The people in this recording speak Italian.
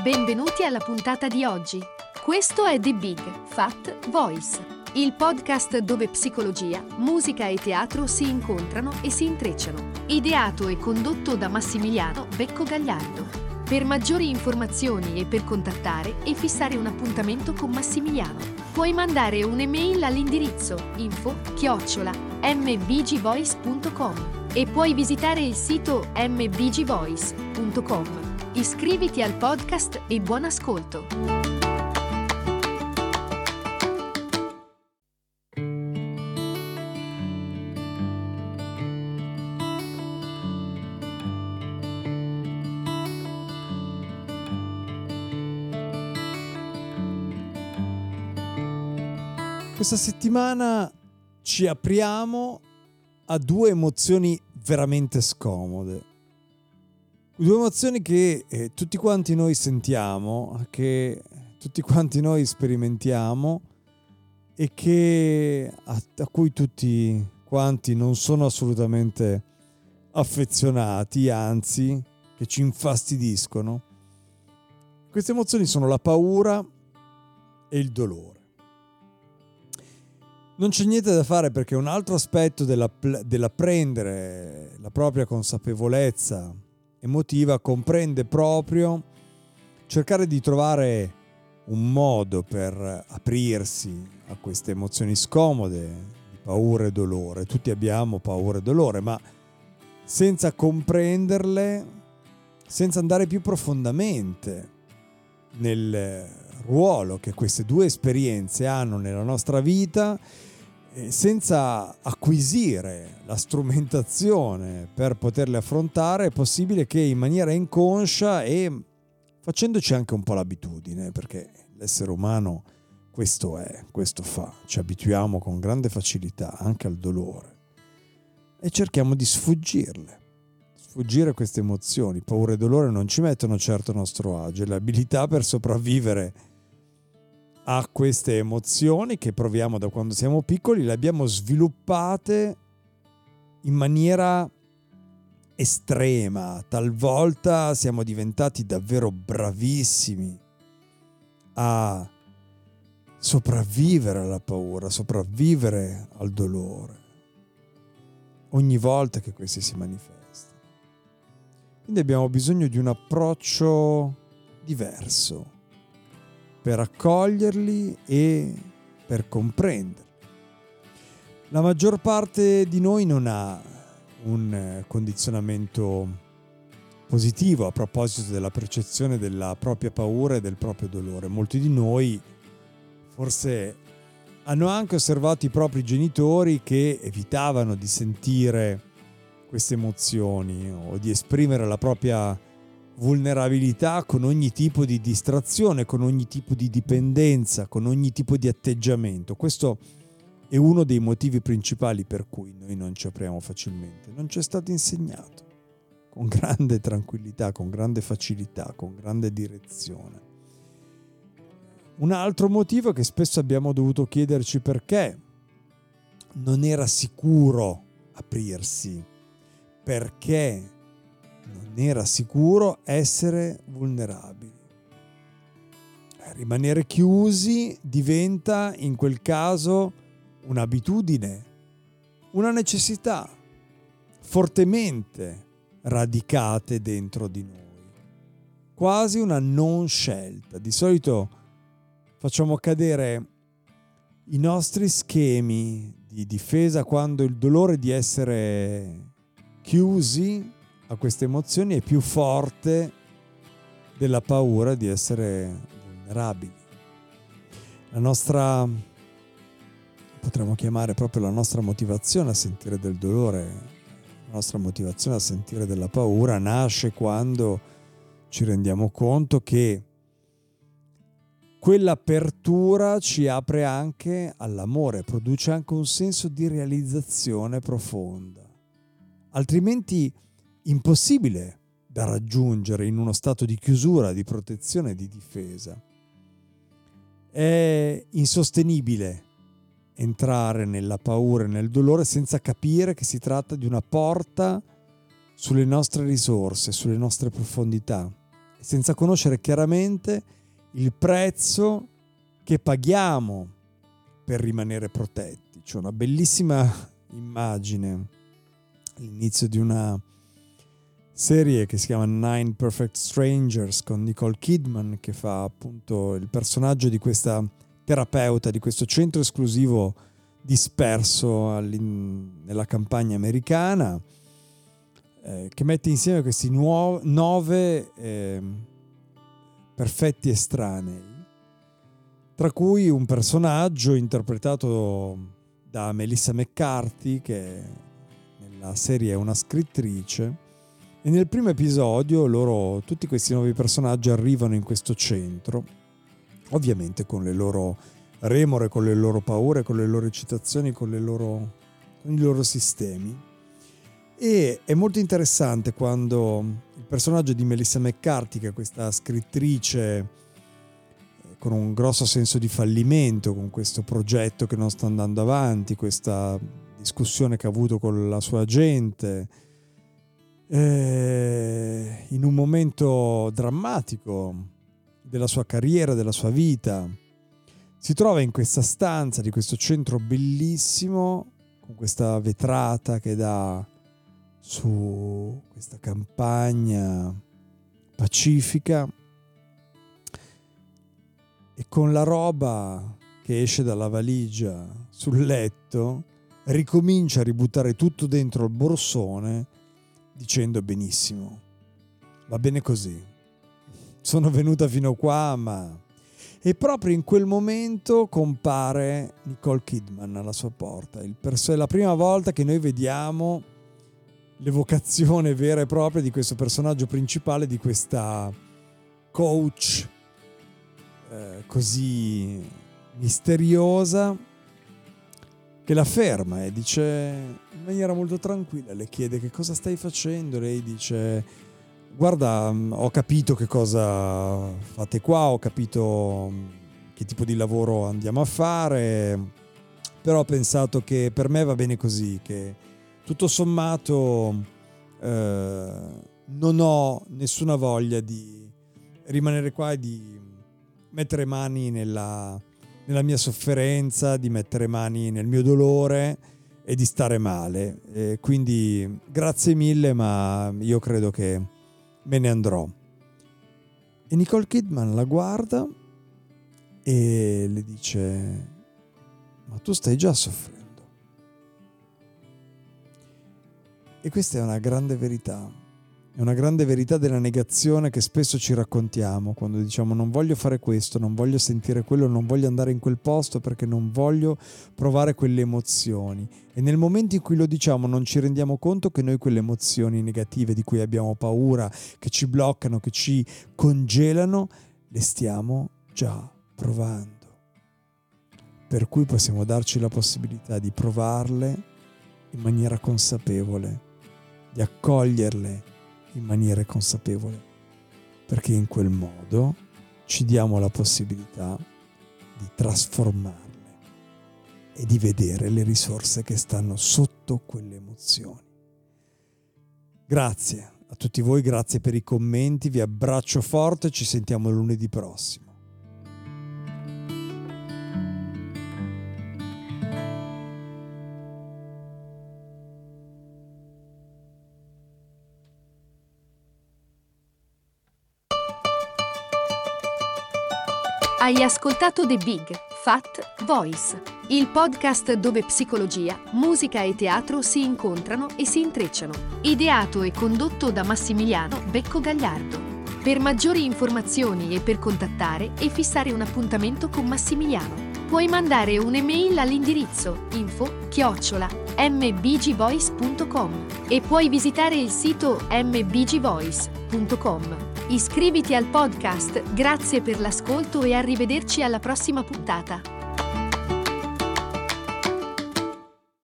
Benvenuti alla puntata di oggi. Questo è The Big Fat Voice, il podcast dove psicologia, musica e teatro si incontrano e si intrecciano. Ideato e condotto da Massimiliano Becco Gagliardo. Per maggiori informazioni e per contattare e fissare un appuntamento con Massimiliano, puoi mandare un'email all'indirizzo info@mbgvoice.com e puoi visitare il sito mbgvoice.com. Iscriviti al podcast e buon ascolto! Questa settimana ci apriamo a due emozioni veramente scomode. Due emozioni che tutti quanti noi sentiamo, che tutti quanti noi sperimentiamo e che a cui tutti quanti non sono assolutamente affezionati, anzi che ci infastidiscono. Queste emozioni sono la paura e il dolore. Non c'è niente da fare, perché un altro aspetto dell'apprendere la propria consapevolezza emotiva comprende proprio cercare di trovare un modo per aprirsi a queste emozioni scomode di paura e dolore. Tutti abbiamo paura e dolore, ma senza comprenderle, senza andare più profondamente nel ruolo che queste due esperienze hanno nella nostra vita, senza acquisire la strumentazione per poterle affrontare, è possibile che in maniera inconscia e facendoci anche un po' l'abitudine, perché l'essere umano questo fa, ci abituiamo con grande facilità anche al dolore e cerchiamo di sfuggire queste emozioni. Paura e dolore non ci mettono certo a nostro agio, le abilità per sopravvivere a queste emozioni che proviamo da quando siamo piccoli le abbiamo sviluppate in maniera estrema. Talvolta siamo diventati davvero bravissimi a sopravvivere alla paura, sopravvivere al dolore ogni volta che questi si manifestano. Quindi abbiamo bisogno di un approccio diverso per accoglierli e per comprenderli. La maggior parte di noi non ha un condizionamento positivo a proposito della percezione della propria paura e del proprio dolore. Molti di noi forse hanno anche osservato i propri genitori che evitavano di sentire queste emozioni o di esprimere la propria vulnerabilità con ogni tipo di distrazione, con ogni tipo di dipendenza, con ogni tipo di atteggiamento. Questo è uno dei motivi principali per cui noi non ci apriamo facilmente. Non ci è stato insegnato con grande tranquillità, con grande facilità, con grande direzione. Un altro motivo è che spesso abbiamo dovuto chiederci perché non era sicuro aprirsi, perché non era sicuro essere vulnerabili. Rimanere chiusi diventa in quel caso un'abitudine, una necessità fortemente radicate dentro di noi, quasi una non scelta. Di solito facciamo cadere i nostri schemi di difesa quando il dolore di essere chiusi a queste emozioni è più forte della paura di essere vulnerabili. La nostra, potremmo chiamare proprio la nostra motivazione a sentire del dolore, la nostra motivazione a sentire della paura nasce quando ci rendiamo conto che quell'apertura ci apre anche all'amore, produce anche un senso di realizzazione profonda. Altrimenti impossibile da raggiungere in uno stato di chiusura, di protezione e di difesa. È insostenibile entrare nella paura e nel dolore senza capire che si tratta di una porta sulle nostre risorse, sulle nostre profondità, senza conoscere chiaramente il prezzo che paghiamo per rimanere protetti. C'è una bellissima immagine all'inizio di una serie che si chiama Nine Perfect Strangers con Nicole Kidman, che fa appunto il personaggio di questa terapeuta di questo centro esclusivo disperso nella campagna americana, che mette insieme questi 9 perfetti estranei, tra cui un personaggio interpretato da Melissa McCarthy, che nella serie è una scrittrice, e nel primo episodio tutti questi nuovi personaggi arrivano in questo centro, ovviamente con le loro remore, con le loro paure, con le loro eccitazioni, con i loro sistemi. E è molto interessante quando il personaggio di Melissa McCarthy, che è questa scrittrice con un grosso senso di fallimento, con questo progetto che non sta andando avanti, questa discussione che ha avuto con la sua agente, in un momento drammatico della sua carriera, della sua vita, si trova in questa stanza di questo centro bellissimo, con questa vetrata che dà su questa campagna pacifica, e con la roba che esce dalla valigia sul letto ricomincia a ributtare tutto dentro il borsone, dicendo: benissimo, va bene così, sono venuta fino qua, ma... E proprio in quel momento compare Nicole Kidman alla sua porta. È la prima volta che noi vediamo l'evocazione vera e propria di questo personaggio principale, di questa coach così misteriosa, che la ferma e dice in maniera molto tranquilla, le chiede: che cosa stai facendo? Lei dice: guarda, ho capito che cosa fate qua, ho capito che tipo di lavoro andiamo a fare, però ho pensato che per me va bene così, che tutto sommato non ho nessuna voglia di rimanere qua e di mettere mani nella mia sofferenza, di mettere mani nel mio dolore e di stare male. Quindi grazie mille, ma io credo che me ne andrò. E Nicole Kidman la guarda e le dice: ma tu stai già soffrendo. E questa è una grande verità. È una grande verità della negazione che spesso ci raccontiamo quando diciamo: non voglio fare questo, non voglio sentire quello, non voglio andare in quel posto perché non voglio provare quelle emozioni. E nel momento in cui lo diciamo non ci rendiamo conto che noi quelle emozioni negative di cui abbiamo paura, che ci bloccano, che ci congelano, le stiamo già provando. Per cui possiamo darci la possibilità di provarle in maniera consapevole, di accoglierle in maniera consapevole, perché in quel modo ci diamo la possibilità di trasformarle e di vedere le risorse che stanno sotto quelle emozioni. Grazie a tutti voi, grazie per i commenti, vi abbraccio forte, ci sentiamo lunedì prossimo. Hai ascoltato The Big Fat Voice, il podcast dove psicologia, musica e teatro si incontrano e si intrecciano. Ideato e condotto da Massimiliano Becco Gagliardo. Per maggiori informazioni e per contattare e fissare un appuntamento con Massimiliano, puoi mandare un'email all'indirizzo info@mbgvoice.com e puoi visitare il sito mbgvoice.com. Iscriviti al podcast, grazie per l'ascolto e arrivederci alla prossima puntata.